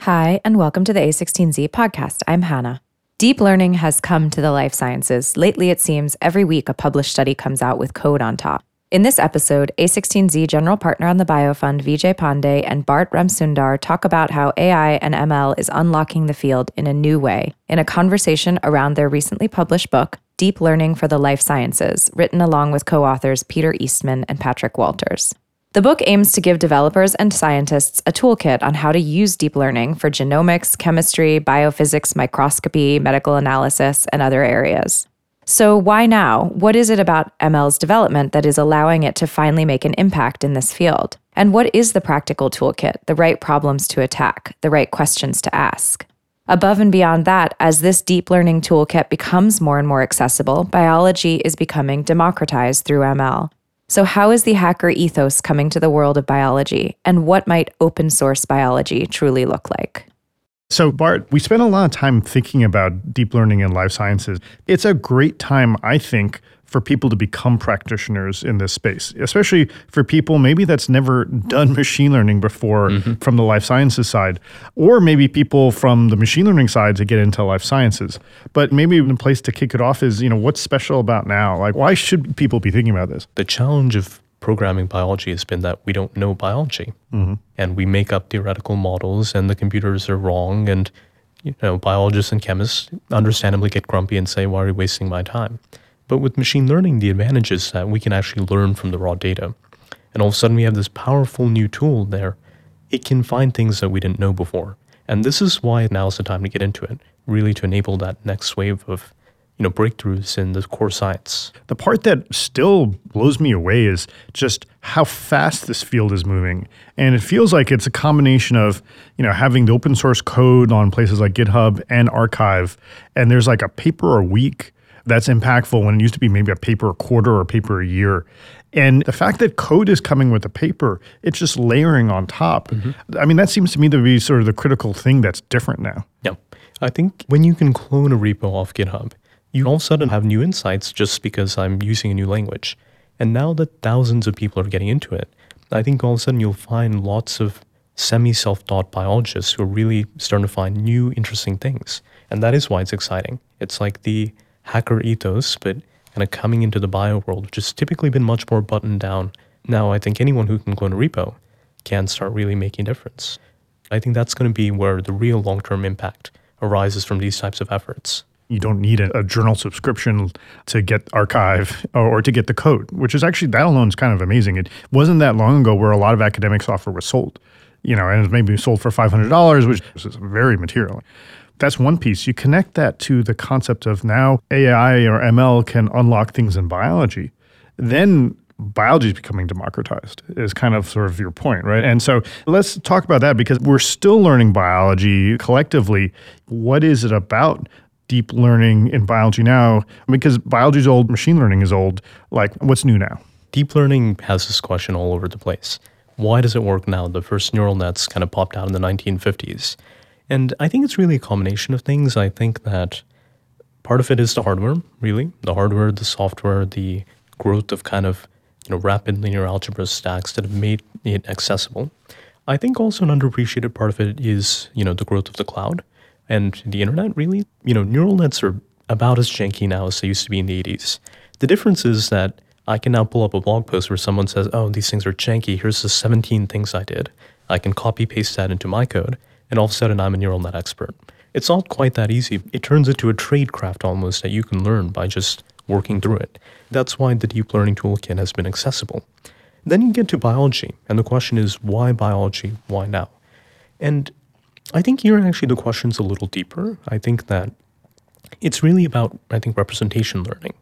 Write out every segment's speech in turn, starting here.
Hi, and welcome to the A16Z podcast. I'm Hannah. Deep learning has come to the life sciences. Lately, it seems every week a published study comes out with code on top. In this episode, A16Z general partner on the BioFund, Vijay Pandey, and Bart Ramsundar talk about how AI and ML is unlocking the field in a new way in a conversation around their recently published book, Deep Learning for the Life Sciences, written along with co-authors Peter Eastman and Patrick Walters. The book aims to give developers and scientists a toolkit on how to use deep learning for genomics, chemistry, biophysics, microscopy, medical analysis, and other areas. So why now? What is it about ML's development that is allowing it to finally make an impact in this field? And what is the practical toolkit, the right problems to attack, the right questions to ask? Above and beyond that, as this deep learning toolkit becomes more and more accessible, biology is becoming democratized through ML. So how is the hacker ethos coming to the world of biology, and what might open source biology truly look like? So Bart, we spent a lot of time thinking about deep learning in life sciences. It's a great time, I think, for people to become practitioners in this space, especially for people maybe that's never done machine learning before from the life sciences side, or maybe people from the machine learning side to get into life sciences. But maybe the place to kick it off is, what's special about now? Like, why should people be thinking about this? The challenge of programming biology has been that we don't know biology, and we make up theoretical models, and the computers are wrong, and biologists and chemists understandably get grumpy and say, why are you wasting my time? But with machine learning, the advantage is that we can actually learn from the raw data. And all of a sudden, we have this powerful new tool there. It can find things that we didn't know before. And this is why now is the time to get into it, really to enable that next wave of breakthroughs in the core science. The part that still blows me away is just how fast this field is moving. And it feels like it's a combination of, having the open source code on places like GitHub and arXiv, and there's like a paper a week that's impactful when it used to be maybe a paper a quarter or a paper a year. And the fact that code is coming with a paper, it's just layering on top. I mean, that seems to me to be sort of the critical thing that's different now. Yeah. I think when you can clone a repo off GitHub, you all of a sudden have new insights just because I'm using a new language. And now that thousands of people are getting into it, I think all of a sudden you'll find lots of semi-self-taught biologists who are really starting to find new interesting things. And that is why it's exciting. It's like the hacker ethos, but kind of coming into the bio world, which has typically been much more buttoned down. Now I think anyone who can clone a repo can start really making a difference. I think that's going to be where the real long-term impact arises from these types of efforts. You don't need a journal subscription to get arXiv or to get the code, which is actually, that alone is kind of amazing. It wasn't that long ago where a lot of academic software was sold, and it was maybe sold for $500, which is very material. That's one piece. You connect that to the concept of now AI or ML can unlock things in biology. Then biology is becoming democratized is kind of sort of your point, right? And so let's talk about that because we're still learning biology collectively. What is it about deep learning in biology now? Because biology is old, machine learning is old. Like, what's new now? Deep learning has this question all over the place. Why does it work now? The first neural nets kind of popped out in the 1950s. And I think it's really a combination of things. I think that part of it is the hardware, really. The hardware, the software, the growth of kind of rapid linear algebra stacks that have made it accessible. I think also an underappreciated part of it is, the growth of the cloud and the internet, really. Neural nets are about as janky now as they used to be in the 80s. The difference is that I can now pull up a blog post where someone says, oh, these things are janky. Here's the 17 things I did. I can copy paste that into my code. And all of a sudden, I'm a neural net expert. It's not quite that easy. It turns into a trade craft almost that you can learn by just working through it. That's why the deep learning toolkit has been accessible. Then you get to biology, and the question is, why biology? Why now? And I think here actually the question's a little deeper. I think that it's really about, representation learning.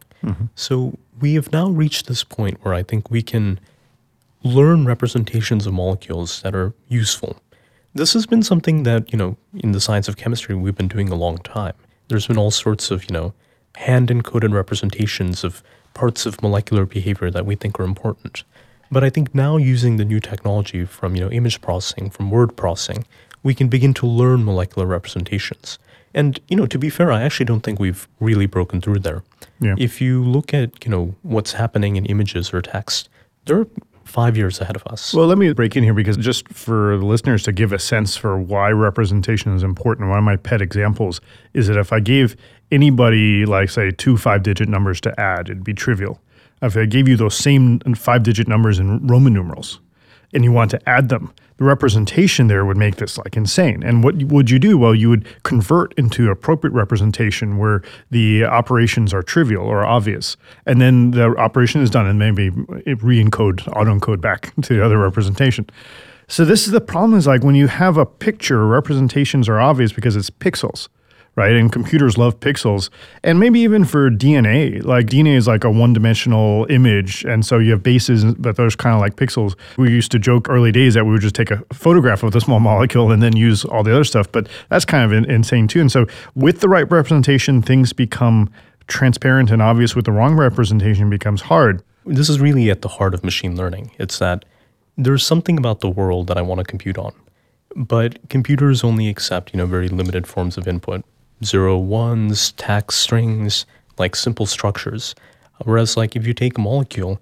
So we have now reached this point where I think we can learn representations of molecules that are useful. This has been something that, in the science of chemistry, we've been doing a long time. There's been all sorts of, hand-encoded representations of parts of molecular behavior that we think are important. But I think now using the new technology from, image processing, from word processing, we can begin to learn molecular representations. And, to be fair, I actually don't think we've really broken through there. Yeah. If you look at, what's happening in images or text, there are 5 years ahead of us. Well, let me break in here because just for the listeners to give a sense for why representation is important, one of my pet examples is that if I gave anybody, like, say, 2 5-digit numbers to add, it'd be trivial. If I gave you those same 5-digit numbers in Roman numerals and you want to add them, the representation there would make this like insane. And what would you do? Well, you would convert into appropriate representation where the operations are trivial or obvious. And then the operation is done and maybe re-encode, auto-encode back to the other representation. So this is the problem is like when you have a picture, representations are obvious because it's pixels. Right? And computers love pixels. And maybe even for DNA, like DNA is like a one-dimensional image. And so you have bases, but those kind of like pixels. We used to joke early days that we would just take a photograph of the small molecule and then use all the other stuff. But that's kind of insane too. And so with the right representation, things become transparent and obvious. With the wrong representation, it becomes hard. This is really at the heart of machine learning. It's that there's something about the world that I want to compute on. But computers only accept, very limited forms of input. 0, 1s, text, strings, like simple structures. Whereas like if you take a molecule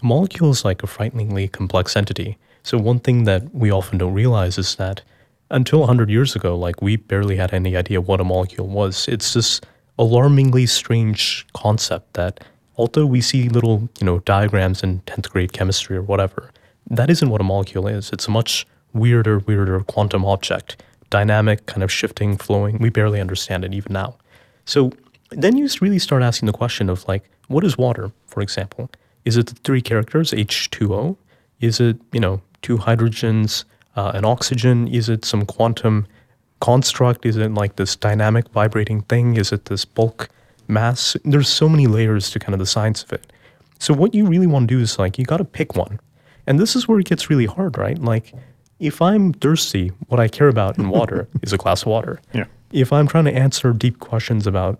is like a frighteningly complex entity. So one thing that we often don't realize is that until 100 years ago, like we barely had any idea what a molecule was. It's this alarmingly strange concept that although we see little, diagrams in 10th grade chemistry or whatever, that isn't what a molecule is. It's a much weirder quantum object. Dynamic, kind of shifting, flowing. We barely understand it even now. So then you really start asking the question of like, what is water, for example? Is it the 3 characters, H2O? Is it, 2 hydrogens, an oxygen? Is it some quantum construct? Is it like this dynamic vibrating thing? Is it this bulk mass? There's so many layers to kind of the science of it. So what you really want to do is like, you got to pick one. And this is where it gets really hard, right? Like, if I'm thirsty, what I care about in water is a glass of water. Yeah. If I'm trying to answer deep questions about,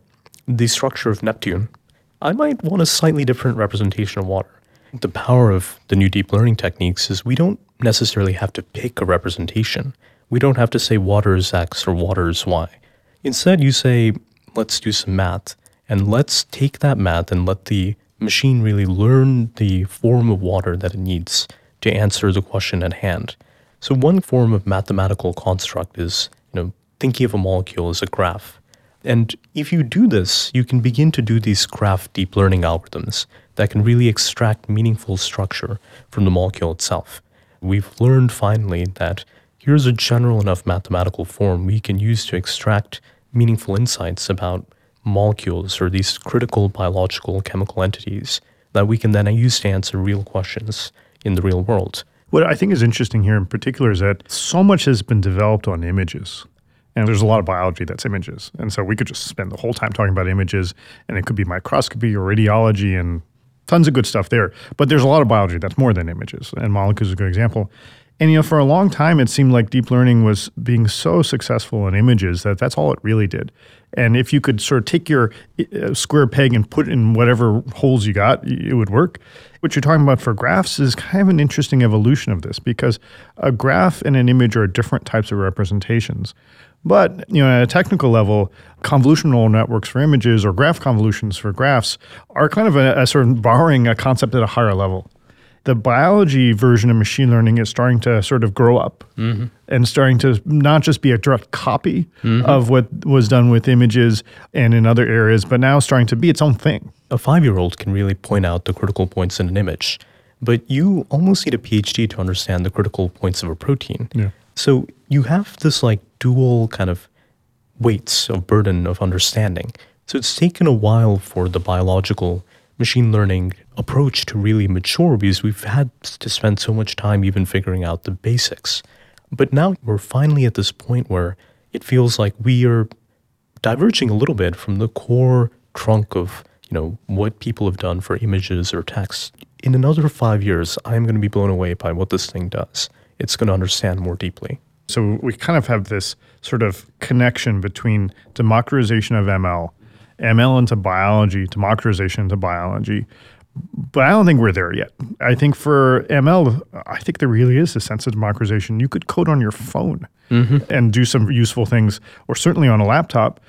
the structure of Neptune, I might want a slightly different representation of water. The power of the new deep learning techniques is we don't necessarily have to pick a representation. We don't have to say water is X or water is Y. Instead, you say, let's do some math, and let's take that math and let the machine really learn the form of water that it needs to answer the question at hand. So one form of mathematical construct is, thinking of a molecule as a graph. And if you do this, you can begin to do these graph deep learning algorithms that can really extract meaningful structure from the molecule itself. We've learned finally that here's a general enough mathematical form we can use to extract meaningful insights about molecules or these critical biological chemical entities that we can then use to answer real questions in the real world. What I think is interesting here in particular is that so much has been developed on images. And there's a lot of biology that's images. And so we could just spend the whole time talking about images, and it could be microscopy or radiology and tons of good stuff there. But there's a lot of biology that's more than images, and molecules is a good example. And for a long time, it seemed like deep learning was being so successful in images that that's all it really did. And if you could sort of take your square peg and put it in whatever holes you got, it would work. What you're talking about for graphs is kind of an interesting evolution of this, because a graph and an image are different types of representations. But at a technical level, convolutional networks for images or graph convolutions for graphs are kind of a sort of borrowing a concept at a higher level. The biology version of machine learning is starting to sort of grow up and starting to not just be a direct copy of what was done with images and in other areas, but now starting to be its own thing. A 5-year-old can really point out the critical points in an image, but you almost need a PhD to understand the critical points of a protein. Yeah. So you have this like dual kind of weights of burden of understanding. So it's taken a while for the biological machine learning approach to really mature because we've had to spend so much time even figuring out the basics. But now we're finally at this point where it feels like we are diverging a little bit from the core trunk of, what people have done for images or text. In another 5 years, I'm going to be blown away by what this thing does. It's going to understand more deeply. So we kind of have this sort of connection between democratization of ML into biology, democratization into biology. But I don't think we're there yet. I think for ML, I think there really is a sense of democratization. You could code on your phone and do some useful things, or certainly on a laptop.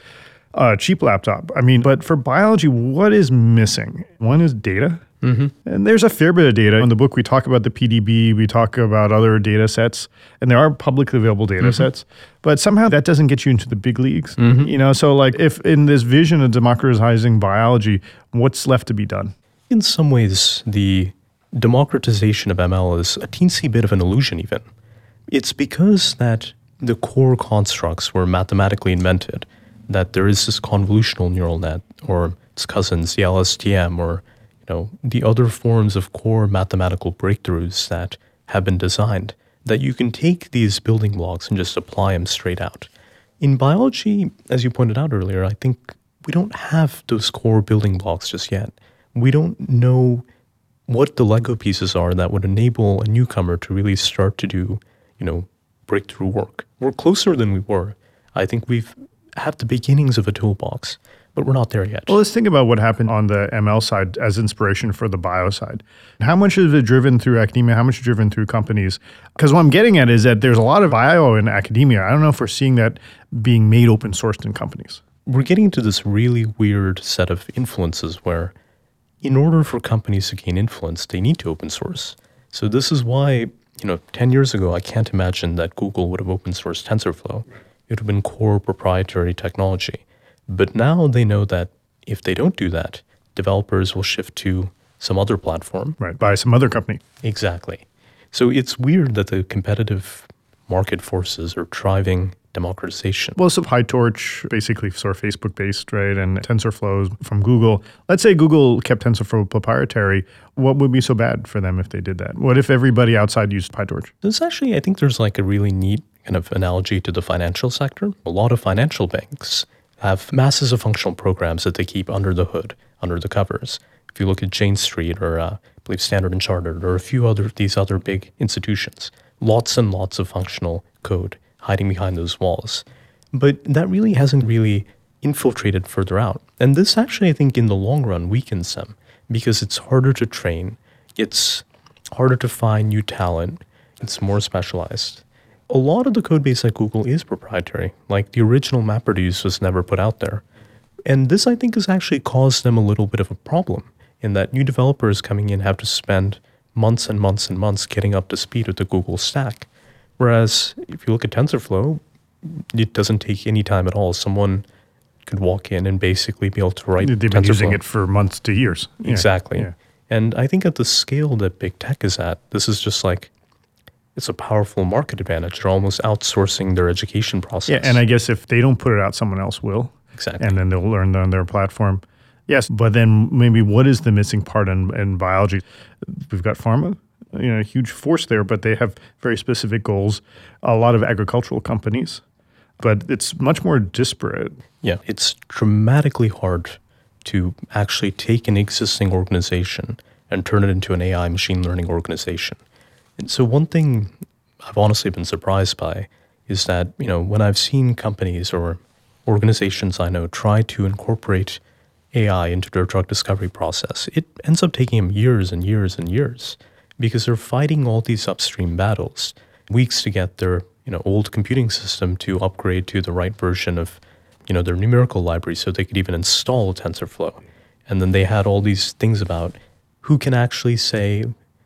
a cheap laptop. I mean, but for biology, what is missing? One is data. And there's a fair bit of data. In the book, we talk about the PDB, we talk about other data sets, and there are publicly available data sets, but somehow that doesn't get you into the big leagues. You know, so like if in this vision of democratizing biology, what's left to be done? In some ways, the democratization of ML is a teensy bit of an illusion even. It's because that the core constructs were mathematically invented, that there is this convolutional neural net, or its cousins, the LSTM, or the other forms of core mathematical breakthroughs that have been designed, that you can take these building blocks and just apply them straight out. In biology, as you pointed out earlier, I think we don't have those core building blocks just yet. We don't know what the Lego pieces are that would enable a newcomer to really start to do, breakthrough work. We're closer than we were. I think we've had the beginnings of a toolbox, but we're not there yet. Well, let's think about what happened on the ML side as inspiration for the bio side. How much is it driven through academia? How much is driven through companies? Because what I'm getting at is that there's a lot of bio in academia. I don't know if we're seeing that being made open sourced in companies. We're getting into this really weird set of influences where in order for companies to gain influence, they need to open source. So this is why, 10 years ago, I can't imagine that Google would have open sourced TensorFlow. It would have been core proprietary technology. But now they know that if they don't do that, developers will shift to some other platform. Right, by some other company. Exactly. So it's weird that the competitive market forces are driving democratization. Well, so PyTorch, basically sort of Facebook-based, right, and TensorFlow from Google. Let's say Google kept TensorFlow proprietary. What would be so bad for them if they did that? What if everybody outside used PyTorch? There's actually, I think there's like a really neat kind of analogy to the financial sector. A lot of financial banks have masses of functional programs that they keep under the hood, under the covers. If you look at Jane Street or I believe Standard & Chartered or a few these other big institutions, lots and lots of functional code hiding behind those walls. But that really hasn't really infiltrated further out. And this actually, I think, in the long run weakens them because it's harder to train, it's harder to find new talent, it's more specialized. A lot of the code base at Google is proprietary. Like the original MapReduce was never put out there. And this, I think, has actually caused them a little bit of a problem in that new developers coming in have to spend months and months and months getting up to speed with the Google stack. Whereas if you look at TensorFlow, it doesn't take any time at all. Someone could walk in and basically be able to write TensorFlow. They've been using it for months to years. Yeah. Exactly. Yeah. And I think at the scale that big tech is at, this is just like, it's a powerful market advantage. They're almost outsourcing their education process. Yeah, and I guess if they don't put it out, someone else will. Exactly. And then they'll learn on their platform. Yes, but then maybe what is the missing part in biology? We've got pharma, a huge force there, but they have very specific goals. A lot of agricultural companies, but it's much more disparate. Yeah, it's dramatically hard to actually take an existing organization and turn it into an AI machine learning organization. And so one thing I've honestly been surprised by is that, when I've seen companies or organizations I know try to incorporate AI into their drug discovery process, it ends up taking them years and years and years because they're fighting all these upstream battles, weeks to get their, old computing system to upgrade to the right version of, their numerical library so they could even install TensorFlow. And then they had all these things about who can actually say,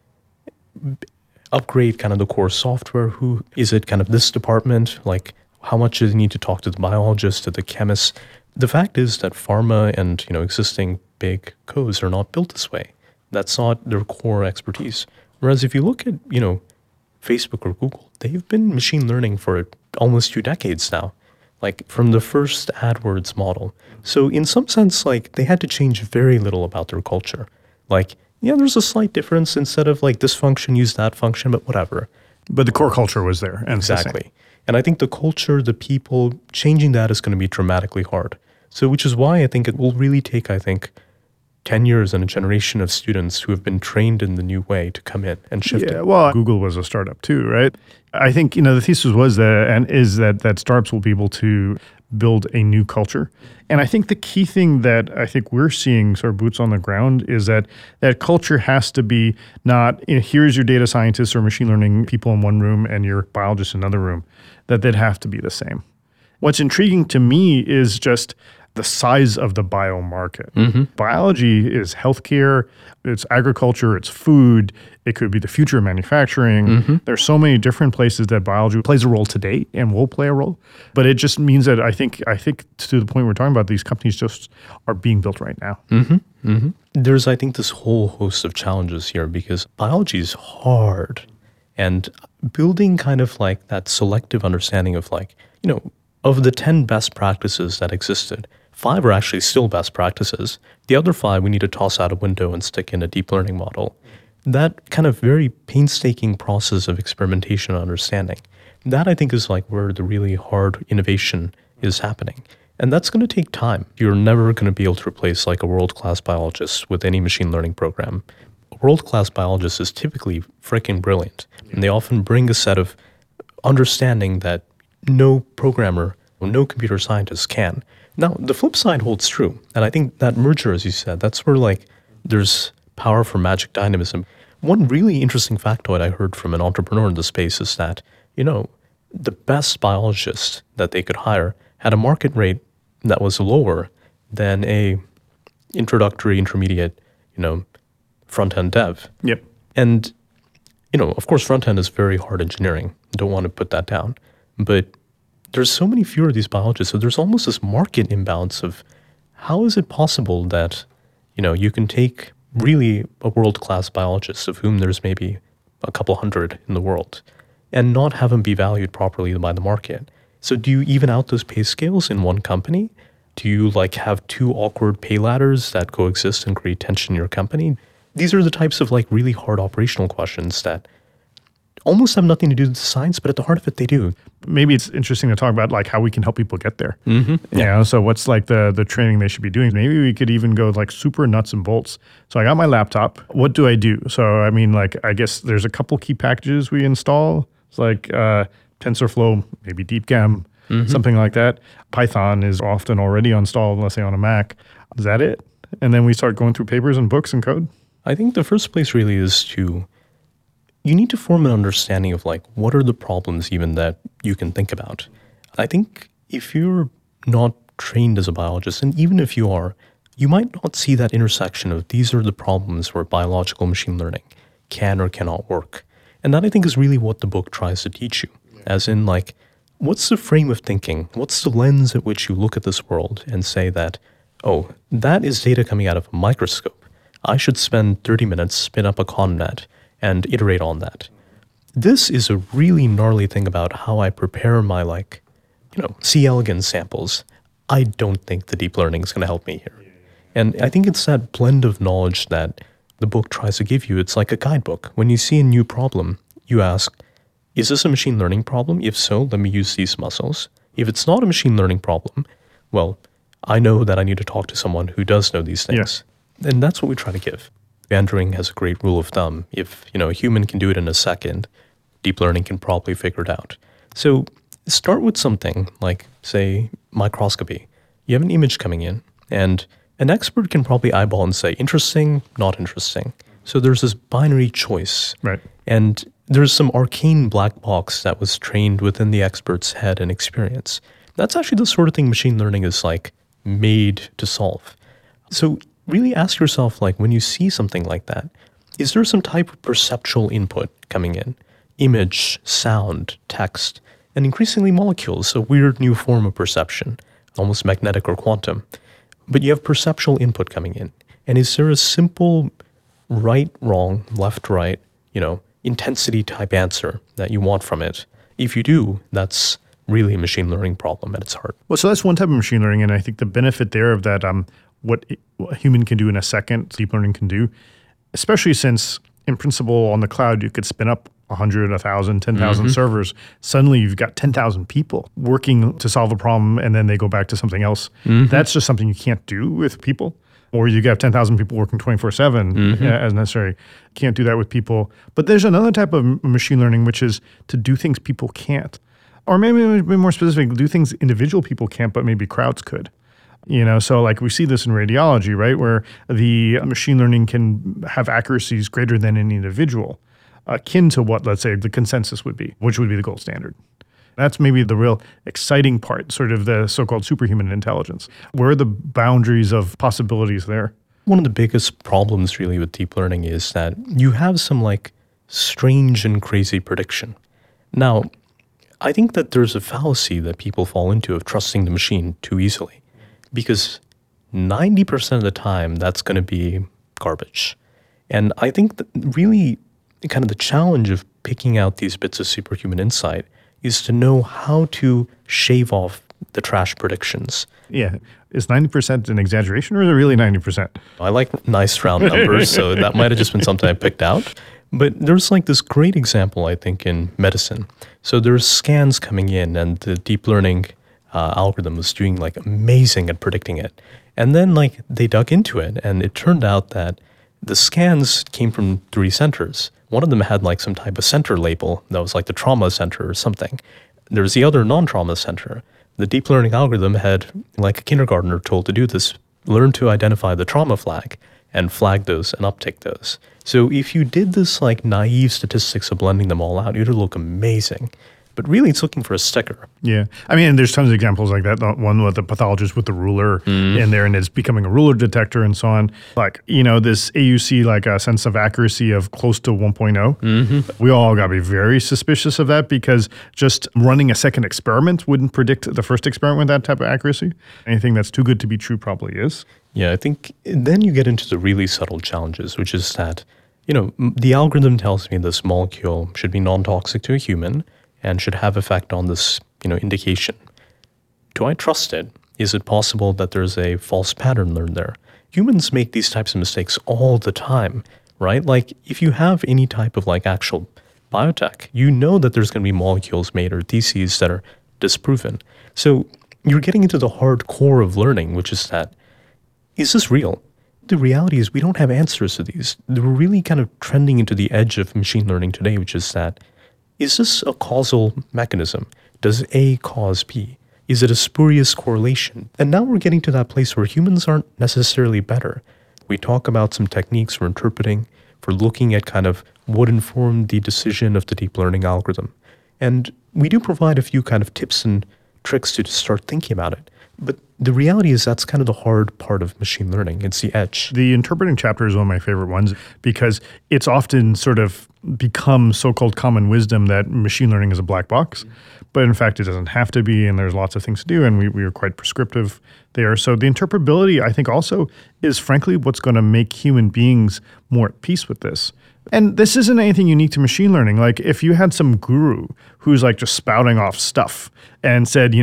upgrade kind of the core software. Who is it kind of this department? Like how much do they need to talk to the biologist, to the chemist? The fact is that pharma and, existing big codes are not built this way. That's not their core expertise. Whereas if you look at, Facebook or Google, they've been machine learning for almost 2 decades now, like from the first AdWords model. So in some sense, like they had to change very little about their culture. Like, yeah, there's a slight difference. Instead of like this function, use that function, but whatever. But the core culture was there. And exactly. And I think the culture, the people, changing that is going to be dramatically hard. So which is why I think it will really take, 10 years and a generation of students who have been trained in the new way to come in and shift it. Well, Google was a startup too, right? I think, the thesis was that startups will be able to build a new culture. And I think the key thing that I think we're seeing sort of boots on the ground is that culture has to be not, here's your data scientists or machine learning people in one room and your biologists in another room, that they'd have to be the same. What's intriguing to me is just the size of the biomarket. Mm-hmm. Biology is healthcare, it's agriculture, it's food, it could be the future of manufacturing. Mm-hmm. There's so many different places that biology plays a role today and will play a role. But it just means that I think to the point we're talking about, these companies just are being built right now. Mm-hmm. Mm-hmm. There's, I think, this whole host of challenges here because biology is hard. And building kind of like that selective understanding of like, of the 10 best practices that existed, 5 are actually still best practices. The other 5 we need to toss out a window and stick in a deep learning model. That kind of very painstaking process of experimentation and understanding, that I think is like where the really hard innovation is happening. And that's going to take time. You're never going to be able to replace like a world-class biologist with any machine learning program. A world-class biologist is typically freaking brilliant. And they often bring a set of understanding that no programmer or no computer scientist can. Now, the flip side holds true. And I think that merger, as you said, that's where like there's power for magic dynamism. One really interesting factoid I heard from an entrepreneur in the space is that, the best biologist that they could hire had a market rate that was lower than a introductory, intermediate, front-end dev. Yep. And, of course, front-end is very hard engineering. Don't want to put that down. But there's so many fewer of these biologists, so there's almost this market imbalance of how is it possible that, you can take really a world-class biologist of whom there's maybe a couple hundred in the world and not have them be valued properly by the market. So do you even out those pay scales in one company? Do you like have 2 awkward pay ladders that coexist and create tension in your company? These are the types of like really hard operational questions that almost have nothing to do with science, but at the heart of it, they do. Maybe it's interesting to talk about like how we can help people get there. Mm-hmm. Yeah. So what's like the training they should be doing? Maybe we could even go like super nuts and bolts. So I got my laptop. What do I do? So I mean, like I guess there's a couple key packages we install. It's like TensorFlow, maybe DeepGAMM, something like that. Python is often already installed, let's say on a Mac. Is that it? And then we start going through papers and books and code? I think the first place really is you need to form an understanding of like, what are the problems even that you can think about? I think if you're not trained as a biologist, and even if you are, you might not see that intersection of these are the problems where biological machine learning can or cannot work. And that I think is really what the book tries to teach you, as in like, what's the frame of thinking? What's the lens at which you look at this world and say that, oh, that is data coming out of a microscope. I should spend 30 minutes, spin up a ConvNet, and iterate on that. This is a really gnarly thing about how I prepare my C. elegans samples. I don't think the deep learning is going to help me here. And I think it's that blend of knowledge that the book tries to give you. It's like a guidebook. When you see a new problem, you ask, is this a machine learning problem? If so, let me use these muscles. If it's not a machine learning problem, well, I know that I need to talk to someone who does know these things. Yeah. And that's what we try to give. Van Turing has a great rule of thumb. If a human can do it in a second, deep learning can probably figure it out. So start with something like, say, microscopy. You have an image coming in, and an expert can probably eyeball and say, interesting, not interesting. So there's this binary choice. Right. And there's some arcane black box that was trained within the expert's head and experience. That's actually the sort of thing machine learning is like made to solve. So really ask yourself, like, when you see something like that, is there some type of perceptual input coming in? Image, sound, text, and increasingly molecules, a weird new form of perception, almost magnetic or quantum. But you have perceptual input coming in. And is there a simple right, wrong, left, right, intensity type answer that you want from it? If you do, that's really a machine learning problem at its heart. Well, so that's one type of machine learning, and I think the benefit there of that, what a human can do in a second, deep learning can do, especially since in principle on the cloud you could spin up 100, 1,000, 10,000 servers. Suddenly you've got 10,000 people working to solve a problem, and then they go back to something else. That's just something you can't do with people. Or you have 10,000 people working 24/7 as necessary. Can't do that with people. But there's another type of machine learning, which is to do things people can't. Or maybe be more specific, do things individual people can't, but maybe crowds could. So like we see this in radiology, right? Where the machine learning can have accuracies greater than any individual, akin to what, let's say, the consensus would be, which would be the gold standard. That's maybe the real exciting part, sort of the so-called superhuman intelligence. Where are the boundaries of possibilities there? One of the biggest problems really with deep learning is that you have some like strange and crazy prediction. Now, I think that there's a fallacy that people fall into of trusting the machine too easily, because 90% of the time that's going to be garbage. And I think that really kind of the challenge of picking out these bits of superhuman insight is to know how to shave off the trash predictions. Yeah. Is 90% an exaggeration, or is it really 90%? I like nice round numbers, so that might have just been something I picked out. But there's like this great example, I think, in medicine. So there's scans coming in, and the deep learning algorithm was doing like amazing at predicting it. And then like they dug into it, and it turned out that the scans came from 3 centers. One of them had like some type of center label that was like the trauma center or something. There's the other non-trauma center. The deep learning algorithm had, like a kindergartner told to do this, learn to identify the trauma flag and flag those and uptick those. So if you did this like naive statistics of blending them all out, it would look amazing. But really, it's looking for a sticker. Yeah. I mean, there's tons of examples like that. The one with the pathologist with the ruler in there, and it's becoming a ruler detector and so on. Like, this AUC, like a sense of accuracy of close to 1.0. We all got to be very suspicious of that, because just running a second experiment wouldn't predict the first experiment with that type of accuracy. Anything that's too good to be true probably is. Yeah, I think then you get into the really subtle challenges, which is that, the algorithm tells me this molecule should be non-toxic to a human and should have effect on this, indication. Do I trust it? Is it possible that there's a false pattern learned there? Humans make these types of mistakes all the time, right? Like if you have any type of like actual biotech, you know that there's going to be molecules made or theses that are disproven. So you're getting into the hard core of learning, which is that, is this real? The reality is we don't have answers to these. We're really kind of trending into the edge of machine learning today, which is that, is this a causal mechanism? Does A cause B? Is it a spurious correlation? And now we're getting to that place where humans aren't necessarily better. We talk about some techniques for interpreting, for looking at kind of what informed the decision of the deep learning algorithm. And we do provide a few kind of tips and tricks to start thinking about it. But the reality is that's kind of the hard part of machine learning. It's the edge. The interpreting chapter is one of my favorite ones, because it's often sort of become so-called common wisdom that machine learning is a black box. But in fact, it doesn't have to be, and there's lots of things to do, and we are quite prescriptive there. So the interpretability, I think, also is frankly what's going to make human beings more at peace with this. And this isn't anything unique to machine learning. Like if you had some guru who's like just spouting off stuff and said,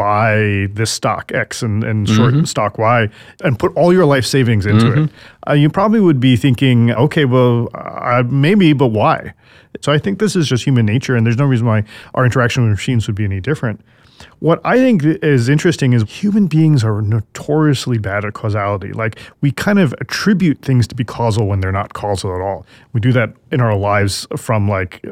buy this stock X and short stock Y and put all your life savings into it, you probably would be thinking, okay, well, maybe, but why? So I think this is just human nature, and there's no reason why our interaction with machines would be any different. What I think is interesting is human beings are notoriously bad at causality. Like we kind of attribute things to be causal when they're not causal at all. We do that in our lives from like,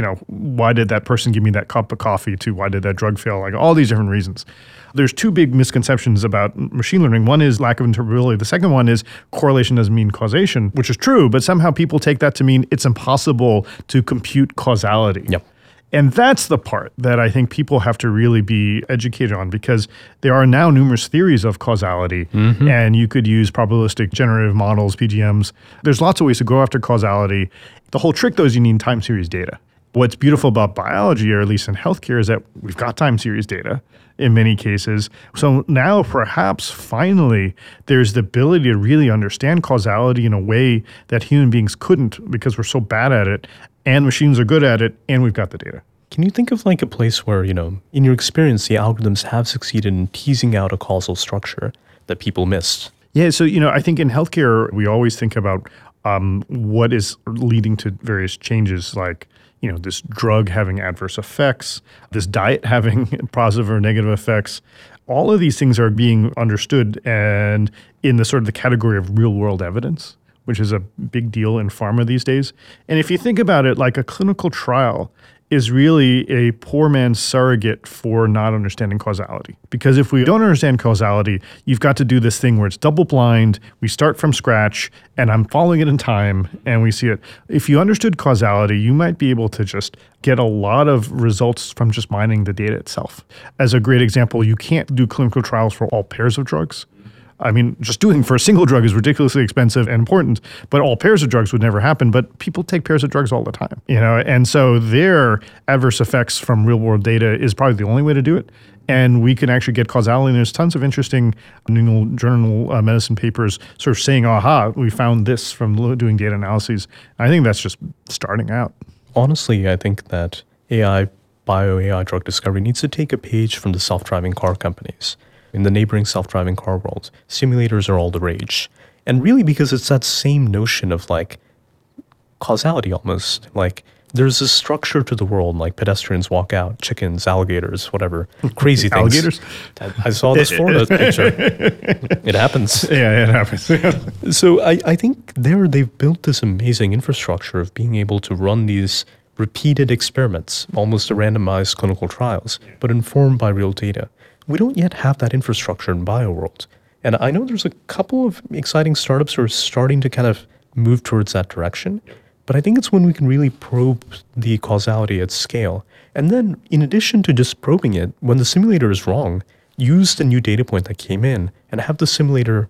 why did that person give me that cup of coffee to why did that drug fail? Like all these different reasons. There's 2 big misconceptions about machine learning. One is lack of interpretability. The second one is correlation doesn't mean causation, which is true, but somehow people take that to mean it's impossible to compute causality. Yep. And that's the part that I think people have to really be educated on, because there are now numerous theories of causality, and you could use probabilistic generative models, PGMs. There's lots of ways to go after causality. The whole trick, though, is you need time series data. What's beautiful about biology, or at least in healthcare, is that we've got time series data in many cases. So now perhaps finally there's the ability to really understand causality in a way that human beings couldn't, because we're so bad at it, and machines are good at it, and we've got the data. Can you think of like a place where, in your experience, the algorithms have succeeded in teasing out a causal structure that people missed? Yeah, so, I think in healthcare, we always think about what is leading to various changes, like, this drug having adverse effects, this diet having positive or negative effects. All of these things are being understood and in the sort of the category of real world evidence, which is a big deal in pharma these days. And if you think about it, like a clinical trial is really a poor man's surrogate for not understanding causality. Because if we don't understand causality, you've got to do this thing where it's double blind, we start from scratch, and I'm following it in time, and we see it. If you understood causality, you might be able to just get a lot of results from just mining the data itself. As a great example, you can't do clinical trials for all pairs of drugs. I mean, just doing for a single drug is ridiculously expensive and important, but all pairs of drugs would never happen. But people take pairs of drugs all the time, and so their adverse effects from real world data is probably the only way to do it. And we can actually get causality. And there's tons of interesting New England Journal medicine papers sort of saying, aha, we found this from doing data analyses. I think that's just starting out. Honestly, I think that bio-AI drug discovery needs to take a page from the self-driving car companies. In the neighboring self-driving car world, simulators are all the rage. And really because it's that same notion of like causality almost. Like there's a structure to the world, like pedestrians walk out, chickens, alligators, whatever, crazy things. Alligators? I saw this Florida picture. It happens. Yeah, it happens. So I think they've built this amazing infrastructure of being able to run these repeated experiments, almost to randomized clinical trials, but informed by real data. We don't yet have that infrastructure in BioWorld. And I know there's a couple of exciting startups who are starting to kind of move towards that direction. But I think it's when we can really probe the causality at scale. And then, in addition to just probing it, when the simulator is wrong, use the new data point that came in and have the simulator,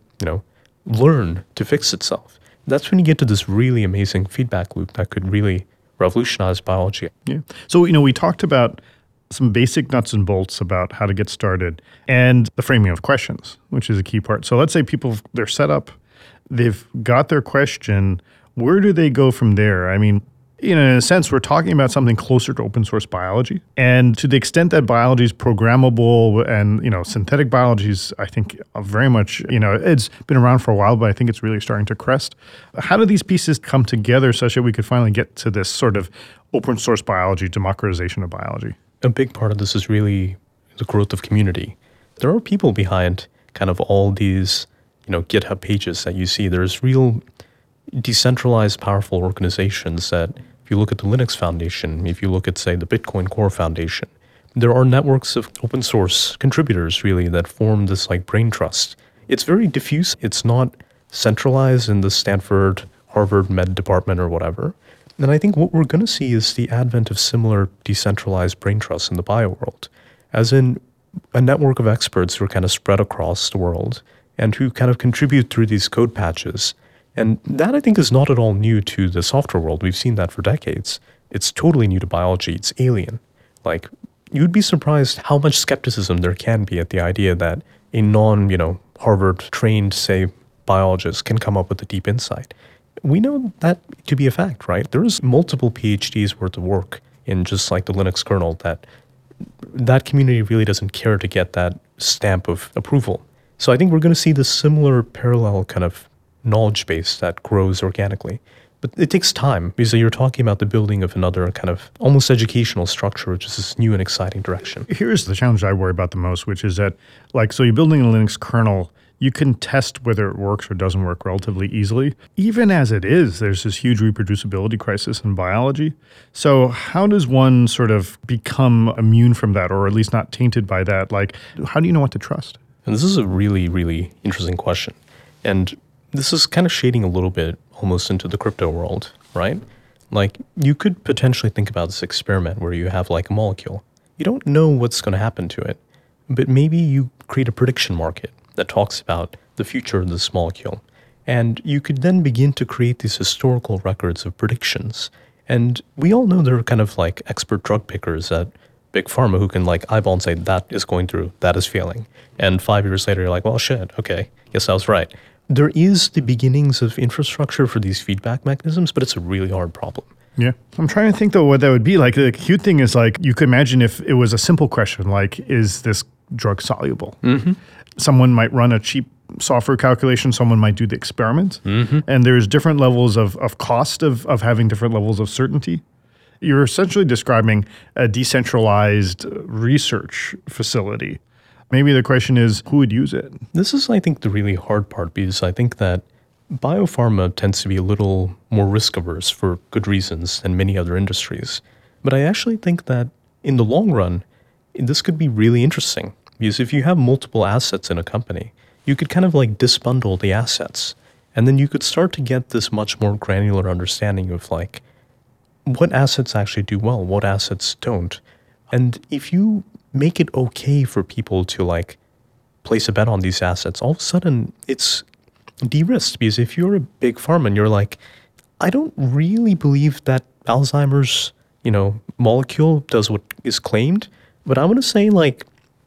learn to fix itself. That's when you get to this really amazing feedback loop that could really revolutionize biology. Yeah. So, we talked about some basic nuts and bolts about how to get started and the framing of questions, which is a key part. So let's say they're set up, they've got their question. Where do they go from there? I mean, in a sense, we're talking about something closer to open source biology. And to the extent that biology is programmable and, synthetic biology is, I think, very much, it's been around for a while, but I think it's really starting to crest. How do these pieces come together such that we could finally get to this sort of open source biology, democratization of biology? A big part of this is really the growth of community. There are people behind kind of all these, GitHub pages that you see. There's real decentralized, powerful organizations that, if you look at the Linux Foundation, if you look at, say, the Bitcoin Core Foundation, there are networks of open source contributors, really, that form this, brain trust. It's very diffuse. It's not centralized in the Stanford, Harvard Med Department or whatever. And I think what we're going to see is the advent of similar decentralized brain trusts in the bio world, as in a network of experts who are kind of spread across the world and who kind of contribute through these code patches. And that, I think, is not at all new to the software world. We've seen that for decades. It's totally new to biology. It's alien. You'd be surprised how much skepticism there can be at the idea that a Harvard-trained, say, biologist can come up with a deep insight. We know that to be a fact, right? There's multiple PhDs worth of work in just the Linux kernel that community really doesn't care to get that stamp of approval. So I think we're going to see this similar parallel kind of knowledge base that grows organically. But it takes time because you're talking about the building of another kind of almost educational structure, which is this new and exciting direction. Here's the challenge I worry about the most, which is that, so you're building a Linux kernel, you can test whether it works or doesn't work relatively easily. Even as it is, there's this huge reproducibility crisis in biology. So how does one sort of become immune from that, or at least not tainted by that? How do you know what to trust? And this is a really, really interesting question. And this is kind of shading a little bit almost into the crypto world, right? You could potentially think about this experiment where you have a molecule. You don't know what's going to happen to it, but maybe you create a prediction market that talks about the future of this molecule. And you could then begin to create these historical records of predictions. And we all know there are kind of expert drug pickers at Big Pharma who can eyeball and say that is going through, that is failing. And 5 years later, you're like, well, shit, okay, guess I was right. There is the beginnings of infrastructure for these feedback mechanisms, but it's a really hard problem. Yeah. I'm trying to think, though, what that would be. The cute thing is, you could imagine if it was a simple question, is this drug soluble? Mm-hmm. Someone might run a cheap software calculation. Someone might do the experiment. Mm-hmm. And there's different levels of cost of having different levels of certainty. You're essentially describing a decentralized research facility. Maybe the question is, who would use it? This is, I think, the really hard part, because I think that biopharma tends to be a little more risk averse for good reasons than many other industries. But I actually think that in the long run, this could be really interesting. Because if you have multiple assets in a company, you could kind of like disbundle the assets. And then you could start to get this much more granular understanding of like what assets actually do well, what assets don't. And if you make it okay for people to like place a bet on these assets, all of a sudden it's de-risked. Because if you're a big pharma and you're like, I don't really believe that Alzheimer's, molecule does what is claimed, but I'm going to say like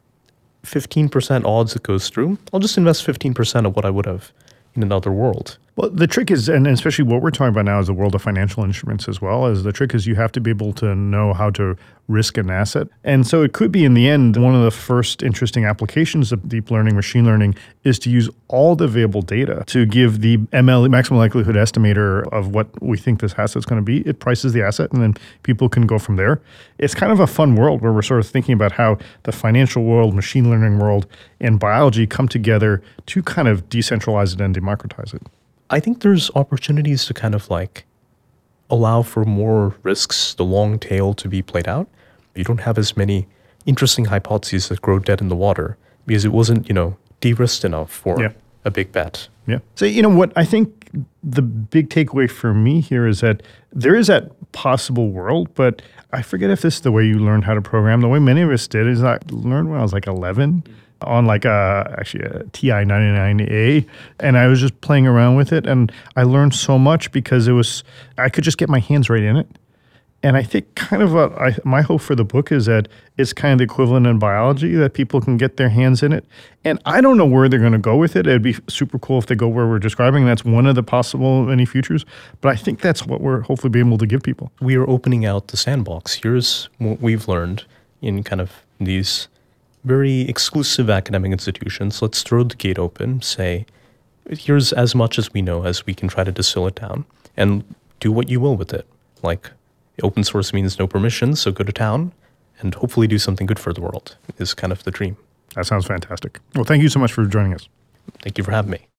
15% odds it goes through. I'll just invest 15% of what I would have in another world. Well, the trick is, and especially what we're talking about now is the world of financial instruments as well, is the trick is you have to be able to know how to risk an asset. And so it could be in the end, one of the first interesting applications of deep learning, machine learning, is to use all the available data to give the ML, maximum likelihood estimator of what we think this asset's going to be. It prices the asset and then people can go from there. It's kind of a fun world where we're sort of thinking about how the financial world, machine learning world, and biology come together to kind of decentralize it and democratize it. I think there's opportunities to kind of like allow for more risks, the long tail to be played out. You don't have as many interesting hypotheses that grow dead in the water because it wasn't, de-risked enough for a big bet. Yeah. So, what I think the big takeaway for me here is that there is that possible world, but I forget if this is the way you learned how to program. The way many of us did is I learned when I was like 11. On like a TI-99A, and I was just playing around with it, and I learned so much because I could just get my hands right in it. And I think kind of my hope for the book is that it's kind of the equivalent in biology, that people can get their hands in it. And I don't know where they're going to go with it. It'd be super cool if they go where we're describing. That's one of the possible many futures. But I think that's what we're hopefully being able to give people. We are opening out the sandbox. Here's what we've learned in kind of these very exclusive academic institutions. Let's throw the gate open, say, here's as much as we know as we can try to distill it down, and do what you will with it. Like, open source means no permissions, so go to town and hopefully do something good for the world is kind of the dream. That sounds fantastic. Well, thank you so much for joining us. Thank you for having me.